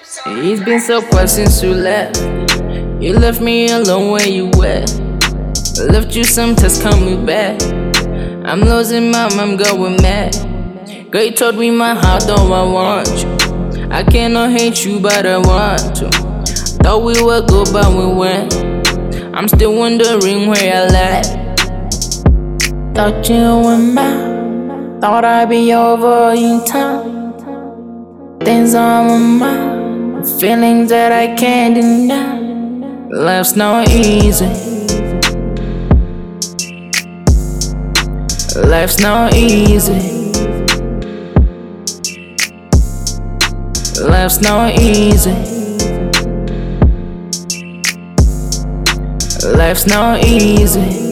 It's been so quiet since you left. You left me alone where you at. Left you some tests coming back. I'm losing my mind, I'm going mad. Girl, you told me my heart, though I want you. I cannot hate you, but I want to. Thought we were good, but we weren't. I'm still wondering where I left. Thought you were mine. Thought I'd be over in time. Things on my mind, feelings that I can't deny. Life's not easy. Life's not easy. Life's not easy. Life's not easy.